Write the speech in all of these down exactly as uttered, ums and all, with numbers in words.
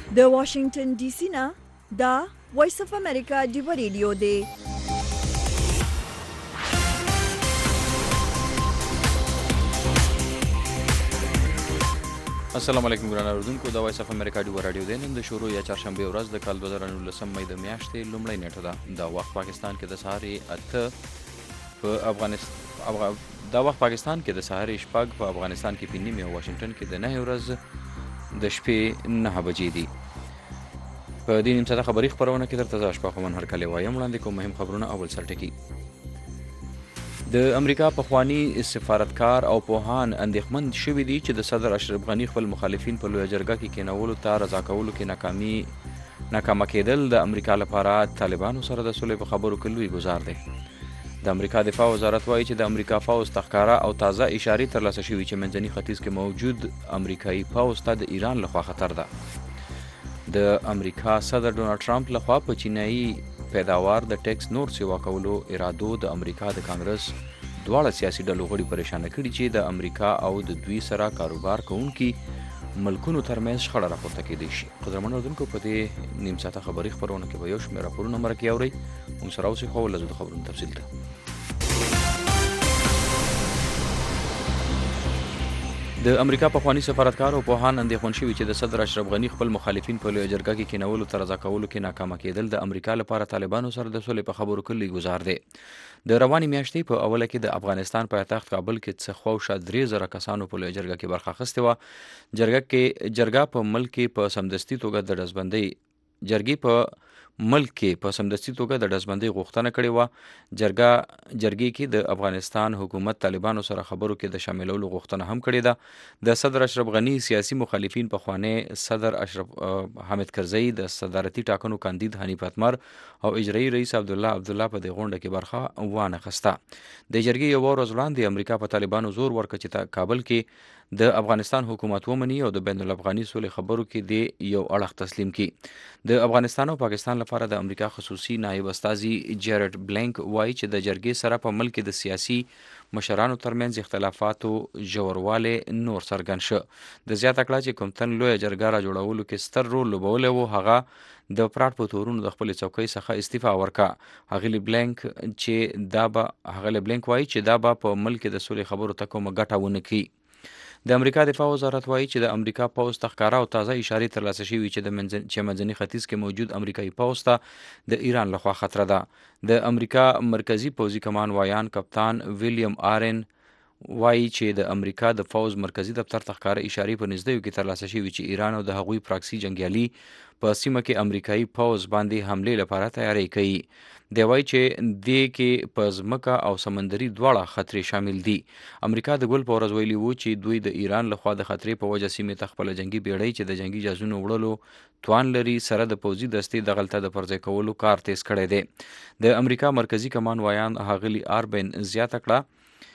د واشنگټن ډي سي نه دا وایس اف امریکا ډیو ریډیو دی. السلام علیکم ګران اوردونکو، د وایس اف امریکا ډیو رادیو دی. نن د شروع یا چهارشنبه ورځ د کال دوه زره نولسم مې د میاشتې لومړۍ نیټه ده. دا وخت پاکستان کې د سهار اته په افغانستان دا وخت پاکستان کې د سهار شپږ په افغانستان کې په نیمه او واشنگټن کې د نه ورځ د شپې نه بجې دي. په دې نیم ساعته خبري خبرونه کې درته زه شپه خو من هر کله وایم. وړاندې کوم مهم خبرونه. اول سرټکی: د امریکا پخوانی سفارتکار او پوهان اندېښمن شوي دي چې د صدر اشرف غني خپل مخالفین په لویه جرګه کې کېنولو ته رضا کولو کې ناکامي ناکامه کېدل د امریکا لپاره طالبانو سره د سولې په خبرو کې لوی ګزار دی. د امریکا دفاع وزارت وایي چې د امریکا پوځ ته ښکاره او تازه اشارې ترلاسه شوي چې منځني ختیځ کې موجود امریکایي پوځ ته د ایران لخوا خطر ده. د امریکا صدر ډونالډ ټرمپ لخوا په چینایي پیداوار د ټیکس نور سیوا کولو ارادو د امریکا د کانګرس دواړه سیاسي ډلو غړي پریشانه کړي چې د امریکا او د دوی سره کاروبار کوونکي ملکونو ترمنځ شخړه راپورته کېدای شي. قدرمن اورونکو، په دې نیم ساعته خبري خبرونه کې به یو شمېر راپورونه مرکې اورئ. موږ سره اوسئ، خو ولزو د خبرونو تفصیل ته. د امریکا پخوانی سفارتکار او پوهان اندېښمن شوي چې د صدر اشرف غني خپل مخالفین په لویه جرګه کې کېنولو ته رضا کولو کې ناکامه کېدل د امریکا لپاره طالبانو سره د سولې په خبرو کې لوی ګزار دی. د روانې میاشتې په اوله کې د افغانستان پایتخت کابل کې څه خواوشا درې زره کسانو په لویه جرګه کې برخه اخیستې وه. جرګه کې جرګه په ملک کې په سمدستي توګه د ډزبندۍ جرګې په ملک کې په سمدستي توګه د ډزبندۍ غوښتنه کړې وه. جرګه جرګې کې د افغانستان حکومت طالبانو سره خبرو کې د شاملولو غوښتنه هم کړې ده. د صدر اشرف غني سیاسي مخالفین پخوانی صدر اشرف حامد کرزي، د صدارتي ټاکنو کاندید حنیف اتمر او اجرایي رئیس عبدالله عبدالله په دې غونډه کې برخه وانه خسته. د جرګې یوه ورځ وړاندې امریکا په طالبانو زور ورکړ چې کابل کې د افغانستان حکومت ومني او د بین الافغاني سولې خبرو کې د یو اړخ تسلیم کړي. د افغانستان او پاکستان لپاره د امریکا خصوصي نایب استازي جیرد بلینک وایي چې د جرګې سره په ملک کې د سیاسي مشرانو ترمنځ اختلافاتو ژوروالی نور څرګند شه. د زیاته کړه چې کوم تن لویه جرګه را جوړولو کې ستر رول لوبولی و، هغه د پراټ په تورونو د خپلې څوکۍ څخه استعفا ورکړه. هغلی بلینک چې دا به هغلی بلینک وایي چې دا به په ملک د سولې خبرو ته کومه ګټه ونه کړي. د امریکا دفاع وزارت وایي چې د امریکا پوځ ته ښکاره او تازه اشارې ترلاسه شوي چې د منځني ختیځ کې موجود امریکایي پوځ ته د ایران لخوا خطر ده. د امریکا مرکزی پوځي کمان وایان کپتان ویلیام آرن وایي چې د امریکا د پوځ مرکزی دفتر ته ښکاره اشارې په نږدېیو کې ترلاسه شوي چې ایران او د هغوی پراکسي جنګیالي په سیمه کې امریکایي پوځ باندې حملې لپاره تیاری کوي. دی وایي چې دې کې په ځمکه او سمندري دواړه خطرې شامل دي. امریکا د ګل په ورځ ویلي وو چې دوی د ایران لخوا د خطرې په وجه سیمې ته خپله جنګي بیړۍ چې د جنګي جهازونو وړلو توان لري سره د پوځي دستې دغلته د پرځای کولو کار تیز کړی دی. د امریکا مرکزی کمان وایان هاغلی آربن زیاته کړه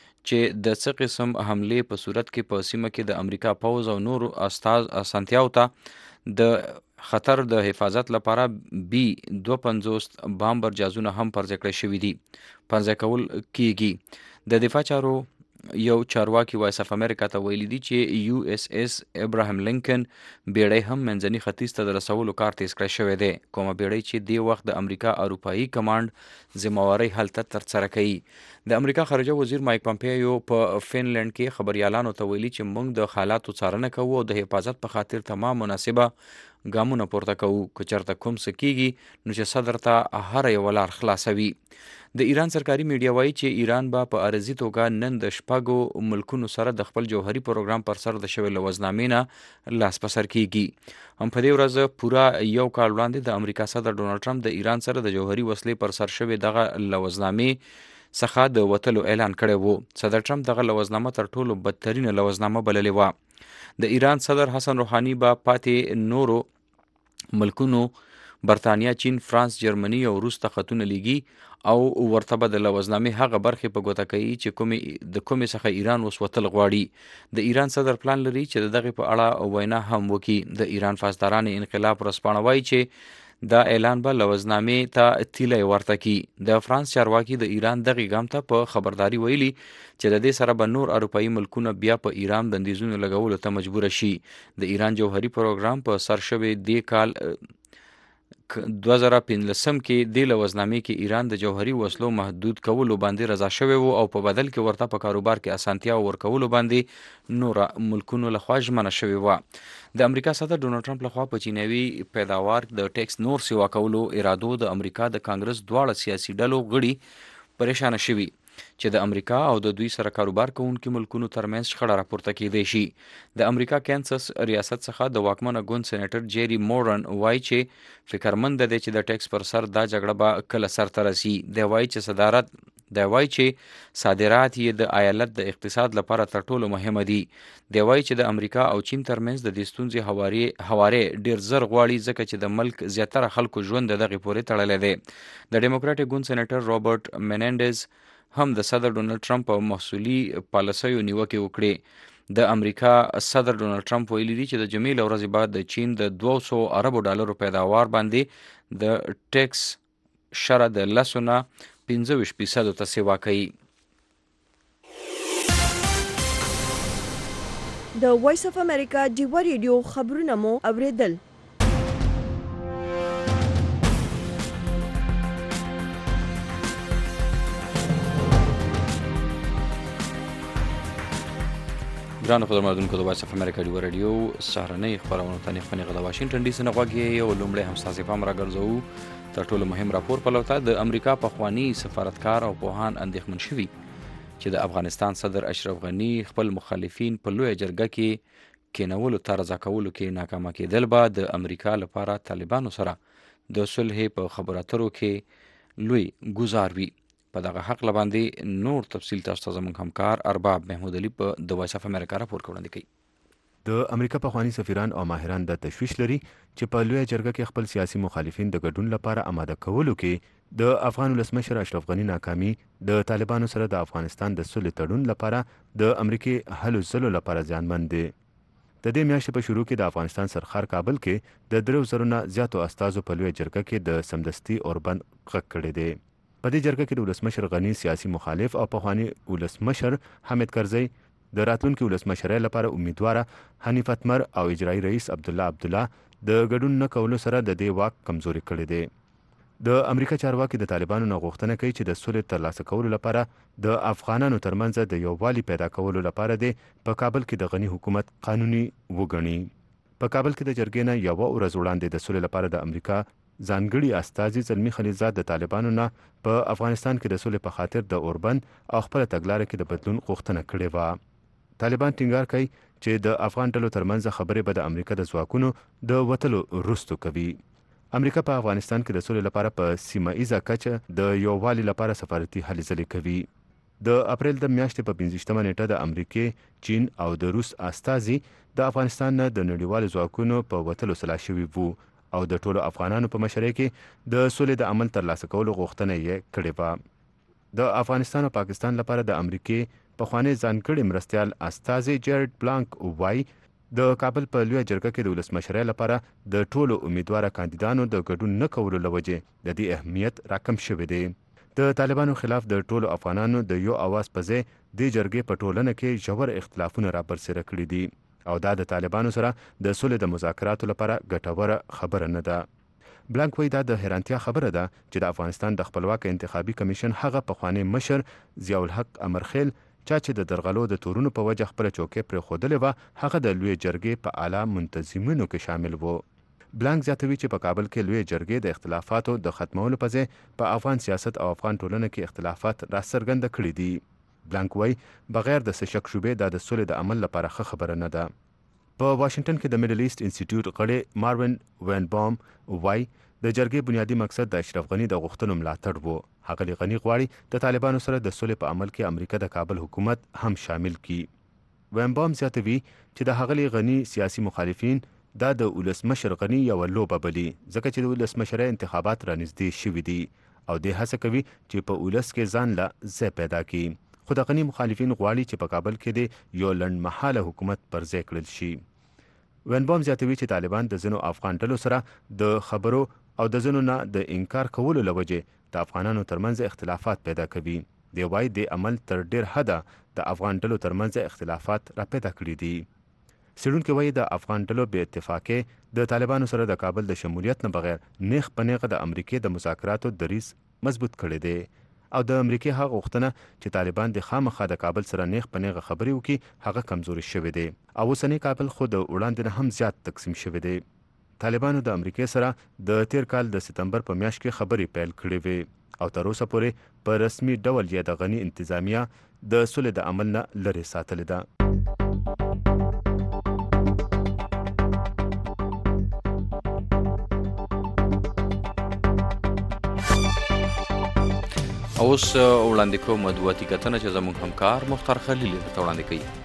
چې د څه قسم حملې په صورت کې په سیمه کې د امریکا پوځ او نورو استاز اسانتیاو ته د خطر د حفاظت لپاره بی دوه پنځوس بامبر جهازونه هم پرځای کړی شوي دي پرځای کول کیږي. د دفاع چارو یو چارواکي وایس اف امریکا ته ویلي دي چې یو اس اس ابراهیم لینکن بیړۍ هم منځني ختیځ ته د رسولو کار تیز کړی شوی دی. کومه بیړۍ چې دې وخت د امریکا اروپایي کمانډ ذمهواري هلته ترسره کوي. د امریکا خارجه وزیر مایک پامپیو په فنلنډ کې خبریالانو ته ویلي چې موږ د حالاتو څارنه کوو او د حفاظت په خاطر تمام مناسبه ګامونه پورته کوو. که چېرته کوم څه کیږي نو چې صدر ته هره یوه لار خلاصوي. د ایران سرکاري میډیا وایي چې ایران به په عرضي توګه نن د شپږو ملکونو سره د خپل جوهري پروګرام پر سر د شوې لوزنامې نه لاس په سر کیږي. هم په دې ورځ پوره یو کال وړاندې د امریکا صدر ډونالډ ټرمپ د ایران سره د جوهري وسلې پر سر شوې دغه لوزنامې څخه د وتلو اعلان کړی و. صدر ټرمپ دغه لوزنامه تر ټولو بدترینه لوزنامه بللې وه. د ایران صدر حسن روحاني به پاتې نورو ملکونو برطانیا، چین، فرانس، جرمني او روس ته خطونه لیږي او ورته به د لوزنامې هغه برخې په ګوته کوي چې کومې د کومې څخه ایران اوس وتل غواړي. د ایران صدر پلان لري چې د دغې په اړه وینا هم وکړي. د ایران فاسداران انقلاب ورځپاڼه وایي چې دا اعلان به لوزنامې ته تیلی ورته کی. د فرانس چارواکي د ایران دغې ګام ته په خبرداري ویلي چې د دې سره به نور اروپایي ملکونه بیا په ایران بندیزونو لګولو ته مجبوره شي. د ایران جوهري پروګرام په سر شوی دې کال دوه زره پنځلسم کې د لوزنامې کې ایران د جوهري وسلو محدود کولو باندې رضا شوی وو او په بدل کې ورته په کاروبار کې اسانتیا ورکولو باندې نور ملکونو لخوا ژمنه شوې وه. د امریکا صدر ډونالډ ټرمپ لخوا په چینوي پیداوار د ټیکس نور سیوا کولو ارادو د امریکا د کانګرس دواړه سیاسي ډلو غړي پریشانه شوي چې د امریکا او د دوی سره کاروبار کوونکو ملکونو ترمنځ شخړه راپورته کیدای شي. د امریکا کانساس ریاست څخه د واکمنه ګوند سېنیټر جیری مورن وایي چې فکرمند دی چې د ټیکس پر سر دا جګړه به کله سرته رسي. دی وایي چې صدارت دی وایي چې صادرات یې د ایالت د اقتصاد لپاره تر ټولو مهمه دي. دی وایي چې د امریکا او چین ترمنځ د دې ستونزې هوارې ډیر زر غواړي ځکه چې د ملک زیاتره خلکو ژوند د دغې پورې تړلی دی. د ډیموکراټیک ګوند سېنیټر رابرټ میننډز هم د صدر ډونالډ ټرمپ په محصولي پالیسیو نیوکې وکړې. د امریکا صدر ډونالډ ټرمپ ویلي دي چې د جمعې له ورځې بعد د چین د دوه سوه اربو ډالرو پیداوار باندې د ټیکس شره د لسو نه پنځه ویشت فیصدو ته سیوا کوي. د وایس اف امریکا ډیوا ریډیو خبرونه مو اوریدل. ګرانو خبرمندونکو د وایس اف امریکا ډیوا رادیو سهارنۍ خپرونو ته نیخونې د واشنګټن ډي سي نه غوږ یو لومړی هم ستاسې پام راګرځوو تر ټولو مهم راپور په لور ته. د امریکا پخواني سفارتکار او پوهان اندېښمن شوي چې د افغانستان صدر اشرف غني خپل مخالفین په لویه جرګه کې کینولو ته رضا کولو کې ناکامه کېدل به د امریکا لپاره طالبانو سره د صلحې په خبرو اترو کې لوی ګزار وي. په دغه حق باندې نور تفصیل تاسو ته زموږ همکار ارباب محمود علي په د وایس اف امریکا راپور وړاندې کوي. د امریکا پخواني سفیران او ماهران د تشویش لري چې په لویه جرګه کې خپل سیاسي مخالفین د ګډون لپاره آماده کولو کې د افغان ولسمشر اشرف غني ناکامي د طالبانو سره د افغانستان د صلح تړون لپاره د امریکای هلو ځلو لپاره زیانمن دي. د دې میاشتې په شروع کې د افغانستان سرخار کابل کې د درو زرو نه زیاتو استازو په لویه جرګه کې د سمدستي اوربند غږ کړی دی. په دې جرګه کې د ولسمشر غني سیاسي مخالف او پخواني ولسمشر حامد کرزي د راتلونکي ولسمشرۍ لپاره امیدواره حنیف اتمر او اجرایي رئیس عبدالله عبدالله د ګډون نه کولو سره د دې واک کمزوري کړی دی. د امریکا چارواکي د طالبانو نه غوښتنه کوي چې د سولې ترلاسه کولو لپاره د افغانانو ترمنځ د یووالي پیدا کولو لپاره دی په کابل کې د غني حکومت قانوني وګڼي. په کابل کې د جرګې نه یوه ورځ وړاندې د سولې لپاره د امریکا ځانګړي استازي زلمي خلیلزاد د طالبانو نه په افغانستان کې د سولې په خاطر د اوربند او خپل تګلارې کې د بدلون غوښتنه کړې وه. طالبان ټینګار کوي چې د افغان ډلو ترمنځ خبرې به د امریکا د ځواکونو د وتلو وروسته کوي. امریکا په افغانستان کې د سولې لپاره په سیمه ایزه کچه د یووالي لپاره سفارتي هلې ځلې کوي. د اپریل د میاشتې په پنځه نیټه د امریکای، چین او د روس استازي د افغانستان نه د نړیوالو ځواکونو په وتلو سلا شوي وو او د ټولو افغانانو په مشرۍ کې د سولې د عمل ترلاسه کولو غوښتنه یې کړې وه. د افغانستان او پاکستان لپاره د امریکای پخوانی ځانګړي مرستیال استازي جیرد بلانک وایي د کابل په لویه جرګه کې د ولسمشرۍ لپاره د ټولو امیدواره کاندیدانو د ګډون نه کولو له وجې د دې اهمیت راکم شوی دی. د طالبانو خلاف د ټولو افغانانو د یو اواز په ځای د جرګې په ټولنه کې ژور اختلافونه رابرسېره کړي دي او دا د طالبانو سره د سولې د مذاکراتو لپاره ګټوره خبره نه ده. بلانک وایي دا د حیرانتیا خبره ده چې د افغانستان د خپلواک انتخابي کمیشن هغه پخوانی مشر ضیاء الحق امرخیل چا چې د درغلو د تورونو په وجه خپله چوکۍ پرېښودلې وه هغه د لویې جرګې په اعلی منتظمینو کې شامل و. بلانک زیاتوي چې په کابل کې لویې جرګې د اختلافاتو د ختمولو په ځای په افغان سیاست او افغان ټولنه کې اختلافات راڅرګنده کړي دي. بلانک وایي بغیر د څه شک شوبې دا د سولې د عمل لپاره ښه خبره نه ده. په واشنګټن کې د میډل ایسټ انسټیټیوټ غړی ماروین وینبام وایي د جرګې بنیادی مقصد د اشرف غني د غوښتنو ملاتړ وو. ښاغلي غني غواړي د طالبانو سره د سولې په عمل کې امریکا د کابل حکومت هم شامل کړي. وینبام زیاتوي چې د ښاغلي غني سیاسي مخالفین دا د ولسمشر غني یوه لوبه بلي ځکه چې د ولسمشرۍ انتخابات رانږدې شوي دي او دې هڅه کوي چې په ولس کې ځان له ځای پیدا کړي. خو د غني مخالفین غواړي چې په کابل کې د یو لنډمهاله حکومت پر ځای کړل شي. وینبام زیاتوي چې طالبان د ځینو افغان ډلو سره د خبرو او د ځینو نه د انکار کولو لوجه د افغانانو ترمنځ اختلافات پیدا کوي. دی وایي د عمل تر ډیر حده د افغان ډلو ترمنځ اختلافات را پیدا کړي دي. څېړونکي وایي د افغان ډلو بې اتفاقۍ د طالبانو سره د کابل د شمولیت نه بغیر نیغ په نیغه د امریکې د مذاکراتو دریځ مضبوط کړی دی او د امریکې هغه غوښتنه چې طالبان د خامخا د کابل سره نیغ په نیغه خبرې وکړي هغه کمزوري شوی دی او اوسنی کابل خو د وړاندې نه هم زیات تقسیم شوی دی. طالبانو د امریکې سره د تیر کال د سپتمبر په میاشت کې خبرې پیل کړې وې او تر اوسه پورې په رسمي ډول یې د غني انتظامیه د سولې د عمل نه لرې ساتلې ده. اوس وړاندې کوم مدواتي کتنه چې زموږ همکار مختار خلیل ته وړاندې کوي.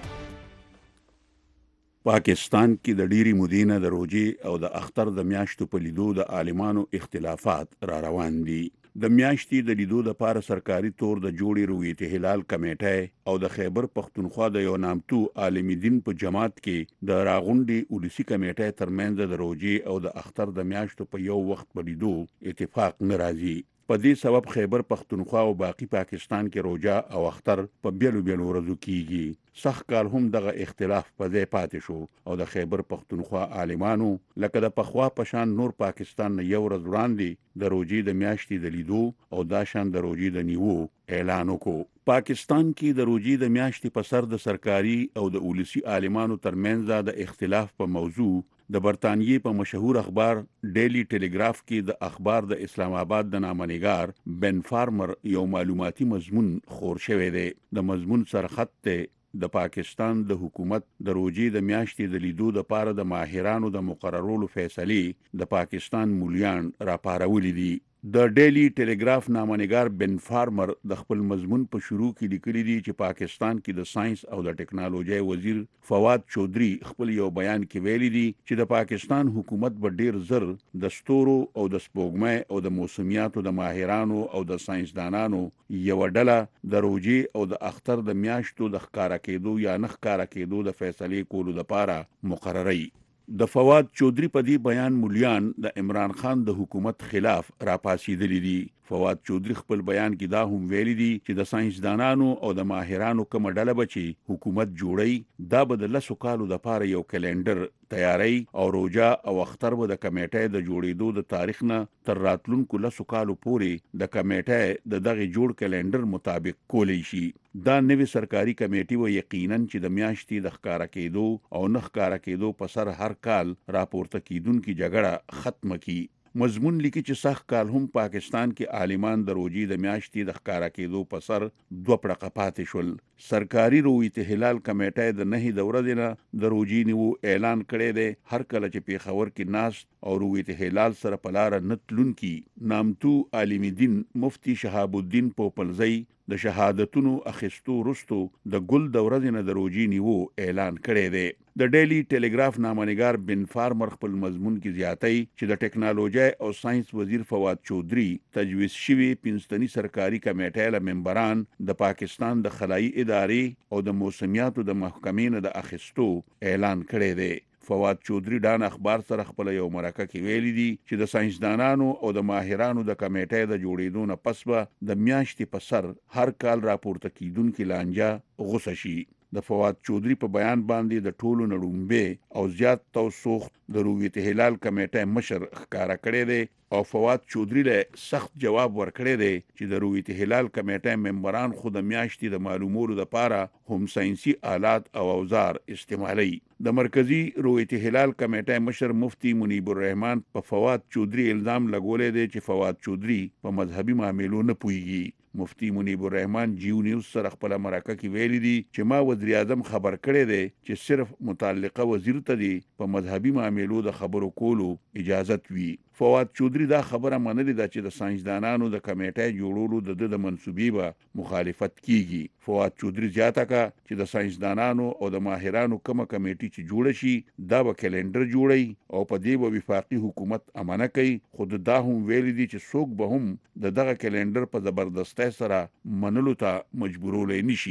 پاکستان کې د ډيري مودینه د روجي او د اختر د میاشتو په لیدو د عالمانو اختلافات را روان دي. د میاشتې د لیدو د پاره سرکاري تور د جوړې رویت هلال کمیټه او د خیبر پختونخوا د یو نامتو عالم دین په جماعت کې د راغونډي اولسي کمیټه ترمنځ د روجي او د اختر د میاشتو په یو وخت په لیدو اتفاق ناراضي. په دې سبب خیبر پختونخوا او باقی پاکستان کې روجا او اختر په بیلو بیلو ورځو کېږي. سخت کال هم دغه اختلاف په ځای پاتې شو او د خیبر پختونخوا عالمانو لکه د پخوا پشان نور پاکستان نه یو ورځ وړاندې د روجي د میاشتې د لیدو او دا شان د روجي د نیوو اعلان وکړو. پاکستان کې د روجي د میاشتې په سر د سرکاري او د اولسي عالمانو ترمنځ د اختلاف په موضوع د برتانیې په مشهور اخبار ډیلی ټیلیګراف کې د اخبار د اسلام آباد د نامنګار بن فارمر یو معلوماتي مضمون خور شوی دی. د مضمون سرخط ته د پاکستان د حکومت د روجي د میاشتې د لیدو د پاره د ماهرانو د مقررولو فیصله د پاکستان مولیان را پارولې دي. د ډیلی ټیلیګراف نامنګار بن فارمر د خپل مضمون په شروع کې لیکلي دي چې پاکستان کې د ساينس او د ټکنالوژي وزیر فواد چودري خپل یو بیان کې ویلي دي چې د پاکستان حکومت به ډیر زر د ستورو او د سپوږمۍ او د موسمیاتو د ماهرانو او د ساينسدانانو یو ډله د روجي او د اختر د میاشتو د ښکارا کېدو یا نه ښکارا کېدو د فیصله کولو لپاره مقرري. د فواد چودري په دې بیان مولیان د عمران خان د حکومت خلاف راپاسېدلي دي. فواد چودري خپل بیان کې دا هم ویلي دي چې د ساينسدانانو او د ماهرانو کوم ډله بچي حکومت جوړي دا به د لسو کالو د پاره یو کلندر تیاری او روجا او اختر به د کمیټې د جوړېدو د تاریخ نه تر راتلونکو لسو کالو پورې د کمیټې د دغه جوړ کلندر مطابق کولی شي. دا نوې سرکاري کمیټي و یقینا چې د میاشتې د ښکارا کېدو او نه ښکارا کېدو په سر هر کال راپورته کیدونکو جګړه ختم کړي. مضمون لیکي چې سخت کال هم پاکستان کې عالمان د روجي د میاشتې د ښکارا کېدو په سر دوه پړقه پاتې شول. سرکاري رویت هلال کمیټه د نه د ورځې نه د روجي نیو اعلان کړی دی. هر کله چې پیښور کې ناس او رویت هلال سره په لار نتلون کې نامتو عالم دین مفتی شهاب الدین پوپلزی د شهادتونو اخیستو رستو د ګل د ورځې نه د روجي نیو اعلان کړی دی. د ډیلی ټیلیګراف نامنګار بن فارمر خپل مضمون کې زیاتای چې د ټکنالوژي او ساينس وزیر فواد چودري تجویز شوی پنځتنی سرکاري کمیټه له ممبران د پاکستان د خلایي ادارې او د موسمیاتو د محکمې نه د اخیستو اعلان کړی دی. فواد چودري ډان اخبار سره خپل یو مرکه کې ویلي دي چې د ساينسدانانو او د ماهرانو د کمیټې د جوړېدو نه پس به د میاشتې په سر هر کال راپورته کیدونکو لانجه غوسه شي. د فواد چودري په بیان باندې د ټولو نړومبه او زیات توسوخ د رویت هلال کمیټه مشر ښکارا کړی دی او فواد چودري له سخت جواب ورکړی دی چې د رویت هلال کمیټه ممبران خود میاشتې د معلومولو لپاره هم ساينسي آلات او اوزار استعمالي. د مرکزی رویت هلال کمیټه مشر مفتی منیب الرحمن په فواد چودري الزام لګولې دی چې فواد چودري په مذهبي معاملو نه پويږي. مفتی منیب الرحمن جیو نیوز سره خپل مرکه کې ویلي دي چې ما وزیر اعظم خبر کړی دی چې صرف متعلقه وزیر ته دی په مذهبي معاملو د خبرو کولو اجازت وي. فواد چودري دا خبره منلې ده چې د ساينسدانانو د کمیټې جوړولو د د منسوبې به مخالفت کیږي. فواد چودري زیاته کا چې د ساينسدانانو او د ماهرانو کومه کمیټي چې جوړ شي دا به کلندر جوړي او په دې به وفاقي حکومت امانه کوي. خود دا هم ویلي دي چې څوک به هم د دغه کلندر په زبردستۍ سره منلو ته مجبورولای نشي.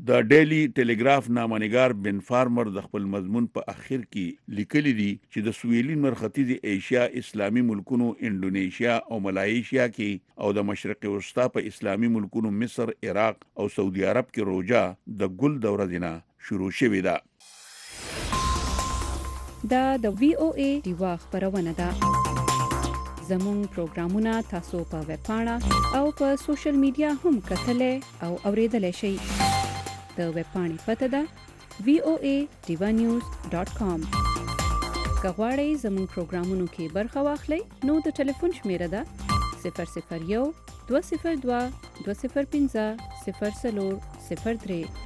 د ډیلی ټلګراف نامنګار بن فارمر د خپل مضمون په اخر کې لیکلي دي چې د سویلي مرختیزي ایشیا اسلامي ملکونو انډونیشیا او ملایشیا کې او د مشرق وسطا په اسلامي ملکونو مصر، عراق او سعودي عرب کې روزه د ګل دوره دینه شروع شوې ده. دا د وی او ای دیوا خبرونه ده. زمون پروګرامونه تاسو په ویب پاڼه او په سوشل میډیا هم کتلای او اوریدلای شئ. د ویب پاڼې پته ده وی او ای دیوا نیوز ډاٹ کام. که غواړئ زمون پروګرامونو کې برخه واخلئ نو د ټلیفون شمیره ده صفر صفر یو دوه صفر دوه دوه صفر پنځه صفر څلور صفر درې.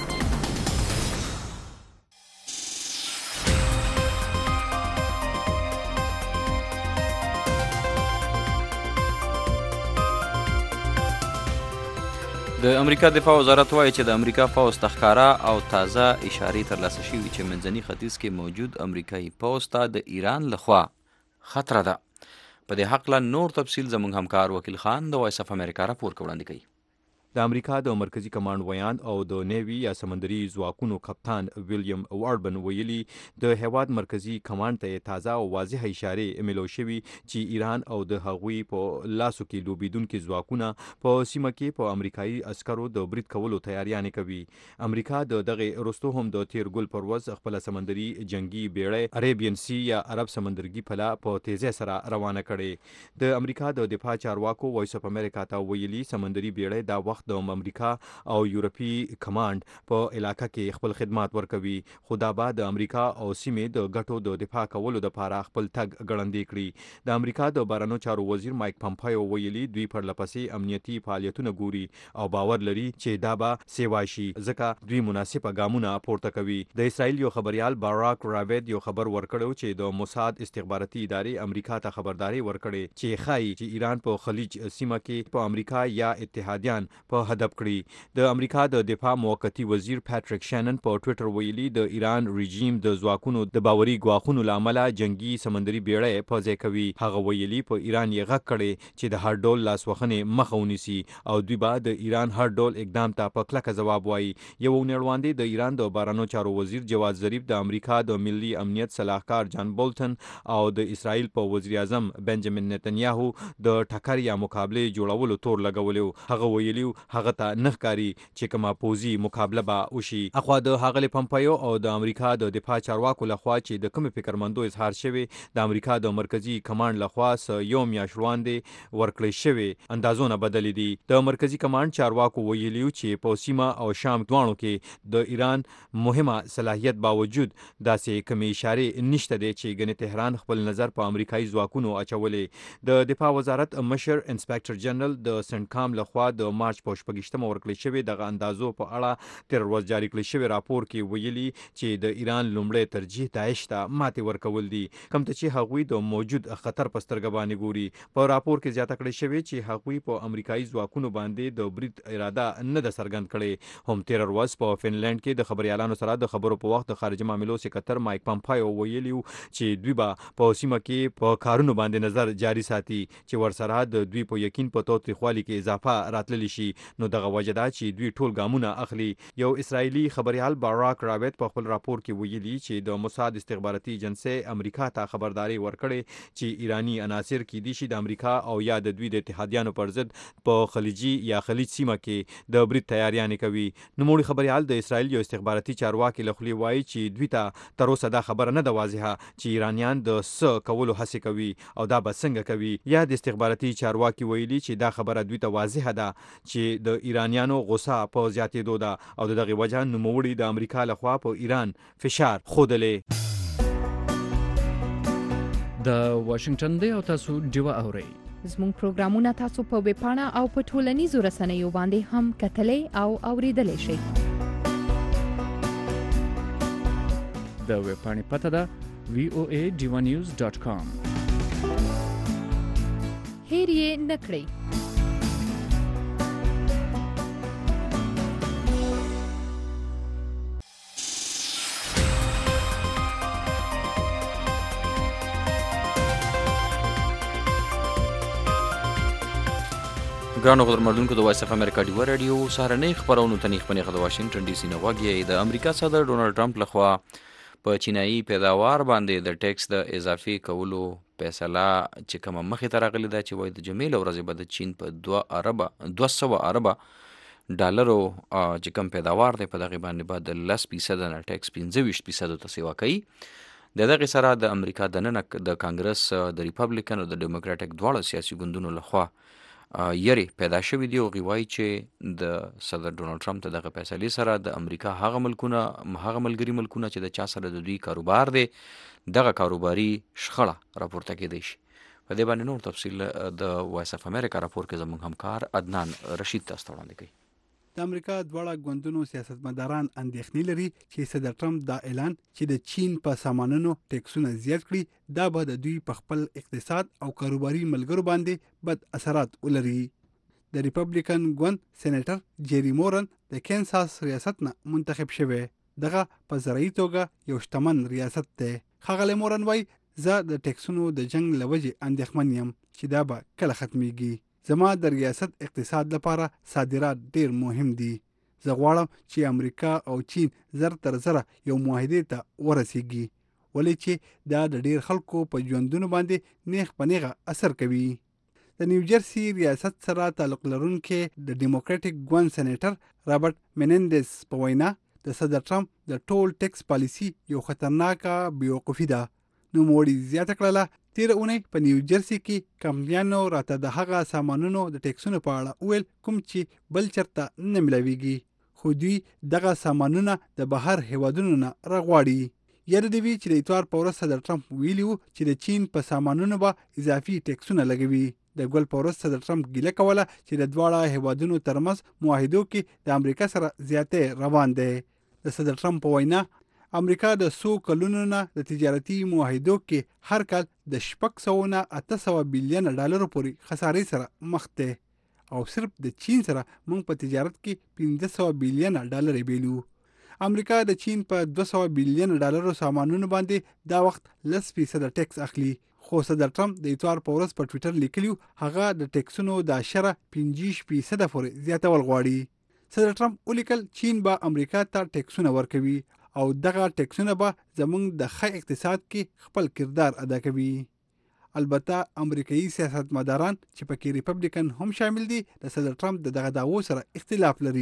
د امریکا دفاع وزارت وایي چې د امریکا پوځ تخکاره او تازه اشارې ترلاسه شوي چې منځني ختیځ کې موجود امریکایي پوځ ته د ایران لخوا خطر ده. په دې حق لا نور تفصیل زموږ همکار وکیل خان د وایس اف امریکا راپور وړاندې کوي. د امریکا د مرکزی کمانډ ویان او د نیوی یا سمندري ځواکونو کپتان ویلیام واربن ویلي د هواد مرکزی کمانډ ته تازه او واضح اشاره ملو شوي چې ایران او د هغوی په لاسو کې لوبیدونکو ځواکونه په سیمه کې په امریکایي عسکرو د برید کولو تیاریانې کوي. امریکا د دغه وروسته هم د تیر ګل پروز خپل سمندري جنگي بیړۍ عربین سی یا عرب سمندرګي پلا په تیزه سره روانه کړي. د امریکا د دفاع چارواکو وایس اف امریکا ته ویلي سمندري بیړۍ دا وخت د امریکا او یورپی کمانډ په علاقه کې خپل خدمات ورکوي، خو دا به د امریکا او سیمې د ګټو د دفاع کولو لپاره خپل تګ ګړندې کړي. د امریکا د بهرنیو چارو وزیر مایک پمپایو ویلي دوی پرلپسې امنیتي فعالیتونه ګوري او باور لري چې دا به سیوا شي ځکه دوی مناسبه ګامونه پورته کوي. د اسرائیل یو خبريال باراک راوید یو خبر ورکړو چې د موساد استخباراتي ادارې امریکا ته خبرداري ورکړي چې خای چې ایران په خلیج سیمه کې په امریکا یا اتحادیان په هدف کړي. د امریکا د دفاع موقتی وزیر پاتریک شانن په ټوئیټر ویلي د ایران رژیم د ځواکونو د باوري ګواښونو لامل جنگي سمندري بیړۍ په ځای کوي. هغه ویلي په ایران یې غږ کړي چې د هر ډول لاسوخنې مخه ونیسي او دوی به د ایران هر ډول اقدام ته په کلکه ځواب وایي. یو نړیواندې د ایران د بهرنیو چارو وزیر جواد ظریف د امریکا د ملي امنیت صلاحکار جان بولټن او د اسرائیل په وزیر اعظم بنجامین نتنیاهو د ټکر یا مقابله جوړولو تور لګولیو. هغه ویلي هغه ته نخکاری چې کومه پوزي مقابله به وشي. اخوا د هغه پمپایو او د امریکا د دفاع چارواکو لخوا چې د کوم فکرمندو اظهار شوی د امریکا د مرکزی کمانډ لخوا س یو میاشت وړاندې ورکړی شوی اندازونه بدل دي. د مرکزی کمانډ چارواکو ویلي چې په سیمه او شام دوانو کې د ایران مهمه صلاحیت باوجود داسې کومې اشاره نشته دي چې ګنې تهران خپل نظر په امریکایي ځواکونو اچولې. د دفاع وزارت مشر انسپکټر جنرال د سنټکام لخوا د مارچ په شپږشتمه ورکړل شوی دغه اندازو په اړه تر ورځ جاری کړل شوی راپور کې ویلي چې د ایران لومړی ترجیح داعش ته ماتې ورکول دي کوم ته چې هغوی د موجود خطر په سترګه باندې ګوري. په راپور کې زیاته کړل شوی چې هغوی په امریکایي ځواکونو باندې د برید اراده نه ده څرګند کړې. هم تیر ورځ په فنلند کې د خبريالانو سره د خبرو په وخت د خارجه معاملو سکرټر مایک پمپایو ویلي چې دوی به په سیمه کې په کارونو باندې نظر جاری ساتي چې ورسره د دوی په یقین په توتريخوالي کې اضافه راتللی شي. نو دغه وجه ده چې دوی ټول ګامونه اخلي. یو اسرایلی خبريال باراک راوید په خپل راپور کې ویلي چې د موساد استخباراتي ایجنسی امریکا ته خبرداري ورکړي چې ایرانی عناصر کې دي چې د امریکا او یا د دوی د اتحادیانو پر ضد په خلیجي یا خلیج سیمه کې د برید تیاریانې کوي. نوموړي خبريال د اسرایل یو استخباراتي چارواکي لخوا وایي چې دوی ته تر اوسه دا خبره نه ده واضحه چې ایرانیان د س کولو هڅه کوي او دا به څنګه کوي. یا د استخباراتي چارواکي ویلي چې دا خبره دوی ته واضحه ده چې د ایرانیانو غوسه په زیاتېدو ده او د دغه وجه نوموړي د امریکا لخوا په ایران فشار خوده. د واشنگټن دی او تاسو ډیوا اورئ. زموږ پروګرامونه تاسو په ویب پاڼه او په ټولنیزو رسنیو باندې هم کتلای او اوریدلای شئ. د ویب پاڼې پته ده وی او ای ډیوا نیوز ډاٹ کام. هیر یې نکړئ. ګرانو غوړمردونکو د وایس اف امریکا ډیو رادیو سهارنۍ خبرونو ته نیخ د واشنگټن ډي سي نه غواګي د امریکا صدر ډونالد ټرمپ لخوا په چینایي پیداوار باندې د ټیکس د اضافي کولو فیصله چې کومه مخې ته راغلې ده چې وایي د جمعې له ورځې به د چین په دوه اربه دوه سوه اربه ډالرو چې کوم پیداوار دی په دغې باندې به د لس فیصده نه ټیکس پنځه ویشت فیصدو ته سیوا کوي. د دغې سره د امریکا دننه د کانګرس د ریپبلیکن او د ډیموکراټک دواړو سیاسي ګوندونو لخوا یری پیدا شوی دی او غوای چې د صدر ډونالد ټرمپ ته دغه فیصلې سره د امریکا هغه ملکونه هغه ملګری ملکونه چې د چا سره د دوی کاروبار دی دغه کاروباري شخړه راپورته کېدی شي. په دې باندې نور تفصیل د وایس اف امریکا راپور کې زموږ همکار عدنان رشید تاسو ته وړاندې کوي. د امریکا دواړه ګوندونو سیاستمداران اندېښنې لري چې صدر ټرمپ دا اعلان چې د چین په سامانونو ټیکسونه زیات کړي دا به د دوی په خپل اقتصاد او کاروباري ملګرو باندې بد اثرات ولري. د ریپبلیکن ګوند سېنیټر جيري مورن د کینساس ریاست نه منتخب شوی. دغه په زرعي توګه یو شتمن ریاست دی. ښاغلی مورن وایي زه د ټیکسونو د جنگ له وجې اندېښمن یم چې دا به کله ختمیږي. زما د ریاست اقتصاد لپاره صادرات ډیر مهم دي. زه غواړم چې امریکا او چین زر تر زره یو معاهدې ته ورسیږي ولې چې دا د ډیر خلکو په ژوندونو باندې نیغ په نیغه اثر کوي. د نیوجرسي ریاست سره تعلق لرونکي د ډیموکراټک ګوند سېنیټر رابرټ مینندز په وینا د صدر ټرمپ د ټول ټیکس پالیسي یو خطرناکه بیوقوفي ده. نو موړي زیاته کړله تیر اونۍ په نیوجرسي کې کمپنیانو راته د هغه سامانونو د ټیکسونو په اړه ویل کوم چې بل چرته نه ملاویږي خو دوی دغه سامانونه د بهر هیوادونو نه راغواړي. یاد دی وی چې د اتوار په ورځ صدر ټرمپ ویلي و چې د چین په سامانونو به اضافي ټیکسونه لګوي. د ګل په ورځ صدر ټرمپ ګیله کوله چې د دواړه هیوادونو ترمنځ معاهدو کې د امریکا سره زیاتې روان دی. د صدر ټرمپ په وینا امریکا د څو کلونو نه د تجارتي معاهدو کې هر کال د شپږ سوه نه اته سوه بیلیون ډالرو پورې خسارې سره مخ دی او صرف د چین سره موږ په تجارت کې پنځه سوه بیلیون ډالر بیلو. امریکا د چین په دوه سوه بیلیون ډالرو سامانونو باندې دا وخت لس فیصده ټیکس اخلي خو صدر ټرمپ د اتوار په ورځ په ټویټر لیکلیو هغه د ټیکسونو د شره پنځه فیصده پورې زیاتول غواړي. صدر ټرمپ ولیکل چین به امریکا ته ټیکسونه ورکوي او دغه ټیکسونه به زموږ د ښه اقتصاد کې خپل کردار ادا کوي. البته امریکایي سیاستمداران چې پکې ریپبلیکن هم شامل دي د صدر ټرمپ د دغه دعوو سره اختلاف لري.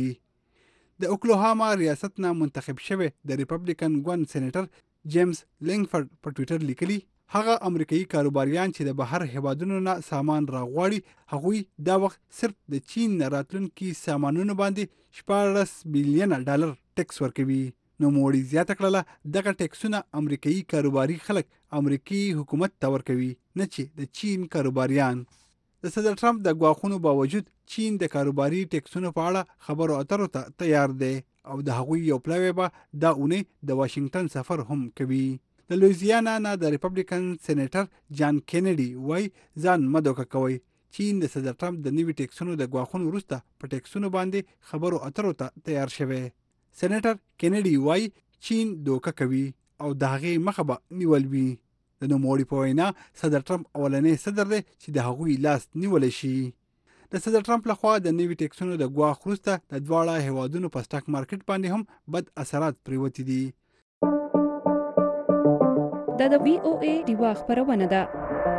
د اوکلاهاما ریاست نه منتخب شوی د ریپبلیکن ګوند سېنیټر جیمز لینګفورد په ټویټر لیکلي هغه امریکایي کاروباریان چې د بهر هیوادونو نه سامان راغواړي هغوی دا وخت صرف د چین نه راتلونکي سامانونو باندې شپاړس بیلیون ډالر ټیکس ورکوي. نو موړي زیاته کړله دغه ټیکسونه امریکایي کاروباري خلک امریکایي حکومت ته ورکوي نه چې د چین کاروباریان. د صدر ټرمپ د ګواښونو باوجود چین د کاروباري ټیکسونو په اړه خبرو اترو ته تیار دی او د هغوی یو پلاوی به دا اونۍ د واشنگټن سفر هم کوي. د لویزیانا نه د ریپبلیکن سېنیټر جان کینیډي وایي ځان مه دوکه کوئ. چین د صدر ټرمپ د نوي ټیکسونو د ګواښونو وروسته په ټیکسونو باندې خبرو اترو ته تیار شوی. سېنیټر کینیډي وایي چین دوکه کوي او د هغې مخه به نیول وي. د نوموړي په وینا صدر ټرمپ اولنی صدر دی چې د هغوی لاس نیولی شي. د صدر ټرمپ لخوا د نوي ټیکسونو د ګواښ وروسته د دواړه هیوادونو په سټاک مارکیټ باندې هم بد اثرات پریوتي دي. دا د وی او ای ډیوا خبرونه ده.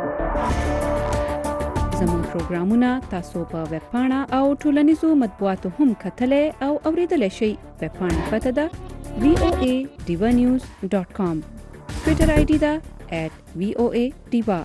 زموږ پروګرامونه تاسو په ویب پاڼه او ټولنیزو مطبوعاتو هم کتلای او اوریدلای شئ. ویب پاڼه پته ده وی او ای ډیوا نیوز ډاټ کام. ټویټر آی ډي ده ایټ وی او ای ډیوا.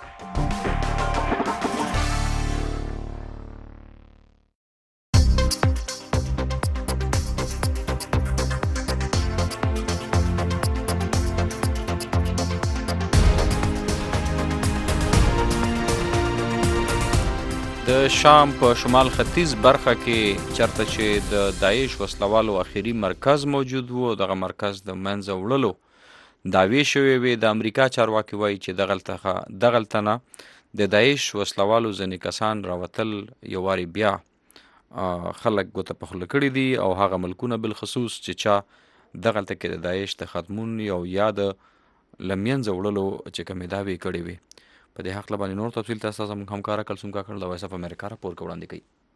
د شام په شمال ختیځ برخه کې چرته چې د داعش وسلوالو اخیری مرکز موجود و دغه مرکز د منځه وړلو دعوی شوې وې. د امریکا چارواکي وایي چې دغلته دغلته نه د داعش وسلوالو ځینې کسان راوتل یو وارې بیا خلک ګوته په خوله کړي دي او هغه ملکونه بالخصوص چې چا دغلته کې د داعش د ختمون یو یا د له منځه وړلو چې کومې دعوې کړې وې. په دې حق باندې نور تفصیل تاسو زموږ همکار کلثوم کاکړ د وایس اف امریکا راپور وړاندې کوي.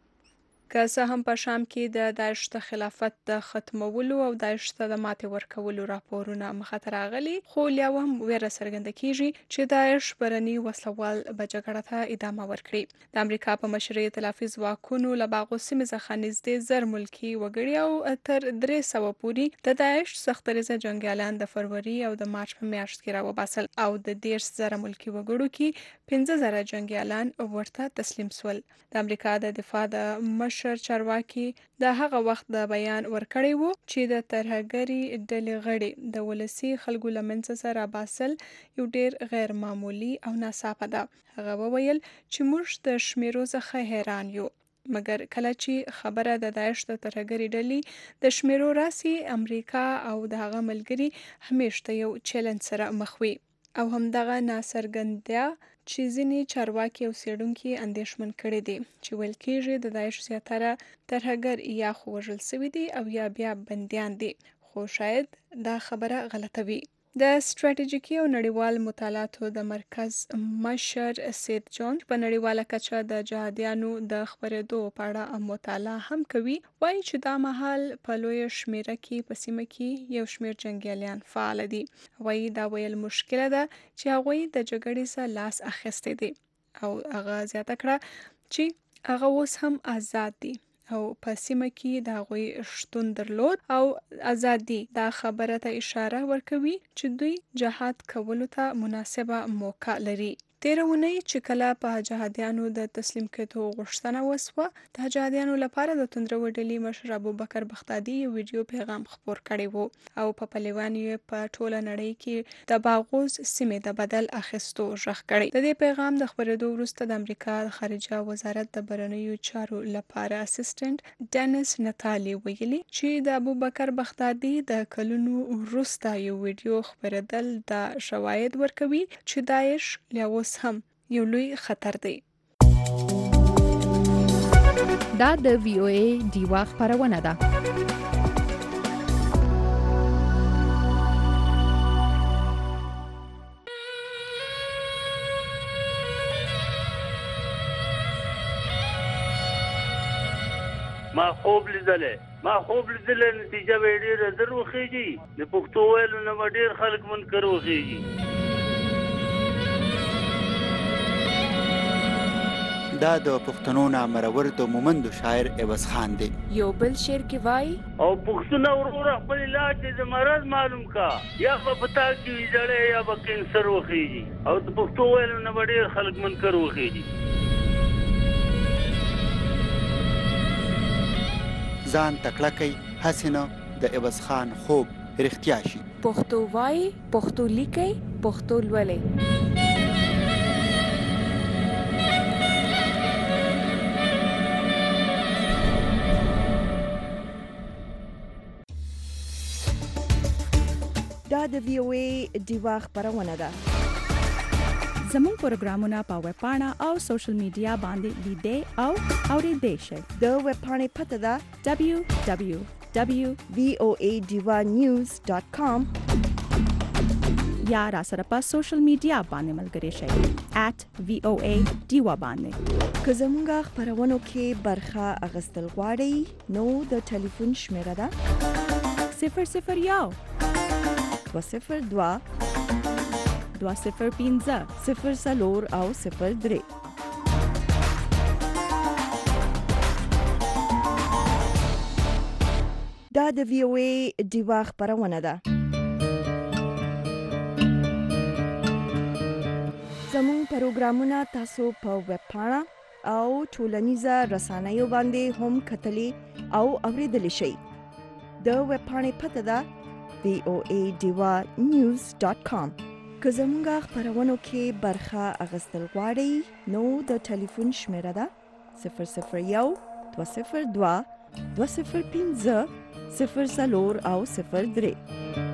که څه هم په شام کې د داعش د خلافت د ختمولو او داعش ته د ماتې ورکولو راپورونه مخه راغلي، خو یا هم ویره څرګنده کیږي چې داعش برني وسلوال به جګړه ته ادامه ورکړي. د امریکا په مشرۍ ائتلافي ځواکونو له باغو سیمې څخه نږدې زر ملکي وګړي او تر درې سوه پورې د داعش سختریزه جنګیالان د فروری او د مارچ په میاشت کې راوباسل او د دېرش زره ملکي وګړو کې پنځه زره جنګیالان ورته تسلیم شول. د امریکا د دفاع د مشر چارواکي د هغه وخت د بیان ورکړی وو چې د ترهګري ډلې غړي د ولسي خلکو له منځه سره باسل یو ډیر غیر معمولی او ناڅاپه ده. هغه وویل چې موږ د شمیرو څخه حیران یو، مګر کله چې خبره د داعش د ترهګري ډلې د شمیرو راسي، امریکا او د هغه ملګري همیشه یو چیلنج سره مخ وي او همدغه ناڅرګندتیا چې ځینې چارواکي او څېړونکي اندېښمن کړي دي چې ویل کېږي د داعش زیاتره ترهګر یا خو وژل شوي دي او یا بیا بندیان دي، خو شاید دا خبره غلطه وي. د ستراتیژیکي او نړیوال مطالعاتو د مرکز مشر سید جون په نړیواله کچه د جهادیانو د خپرېدو په اړه مطالعه هم کوي، وایي چې دا مهال په لویه شمیره کې په سیمه کې یو شمیر جنګیالیان فعال دي. وایي دا ویل مشکله ده چې هغوی د جګړې څخه لاس اخیستی دي او هغه زیاته کړه چې هغه اوس هم آزاد دي او په سیمه کې د هغوی شتون درلود او ازادي دا خبره ته اشاره ورکوي چې دوی جهاد کولو ته مناسبه موقع لري. تیره اونۍ چې کله په جهادیانو د تسلیم کېدو غوښتنه وسوه، د جهادیانو لپاره د توندرو ډلې مشر ابوبکر بغدادي یو ویډیو پیغام خپور کړی وو او په پلیوان یې په ټوله نړۍ کې د باغوز سیمې د بدل اخیستو غږ کړی. د دې پیغام د خپرېدو وروسته د امریکا د خارجه وزارت د بهرنیو چارو لپاره اسسټنټ ډینس نتالي ویلي چې د ابوبکر بغدادي د کلونو وروسته یو ویډیو خپرېدل دا شواهد ورکوي چې داعش لا اوس هم یو لوی خطر دی. دا د وی او ای دیوا خبرونه ده. ما خوب لیدلې ما خوب لیدلې نتیجه به ډېره در وخیږي. د پښتو ویلو نه به ډېر خلک منکر وخیږي. دا د پښتنو نامرور د مومندو شاعر عوض خان دی. یو بل شعر کې وای او پښتون ورور خپل علاج د مرض معلوم کا، یا په پتا کې ویځړې یا په کینسر وخیږي او د پښتو ویلو نه ډېر خلک منکر وخیږي. ځان تکړه کوي حسینه د عوض خان خوب رښتیا شي. پښتو وای، پښتو لیکي، پښتو لولي. دا د وی او ای دیوا خبرونه ده. زموږ پروګرامونه په ویب پاڼه او سوشل میډیا باندې لیدئ او اورېدئ شئ. د ویب پاڼې پته ده دبلیو دبلیو دبلیو ډاٹ وی او ای ډیوا نیوز ډاٹ کام یا را سره په سوشل میډیا باندې ملګري شئ ایٹ وی او ای ډیوا باندې. که زموږ خبرونو کې برخه اخیستل غواړئ نو د ټلیفون شمیره ده صفر صفر یو دوه صفر دوه دوه صفر پنځه صفر څلور او صفر درې. دا د وی او ای دیوا خبرونه ده. زموږ پروګرامونه تاسو په ویب پاڼه او ټولنیزه رسنیو باندې هم کتلی او اوریدلی شئ. د ویب پاڼې پته ده وی او ای ډیوا نیوز ډاٹ کام. که زموږ خبرونو کې برخه اخیستل غواړئ نو د ټلیفون شمیره ده صفر صفر یو دوه صفر دوه دوه صفر پنځه صفر څلور او صفر درې.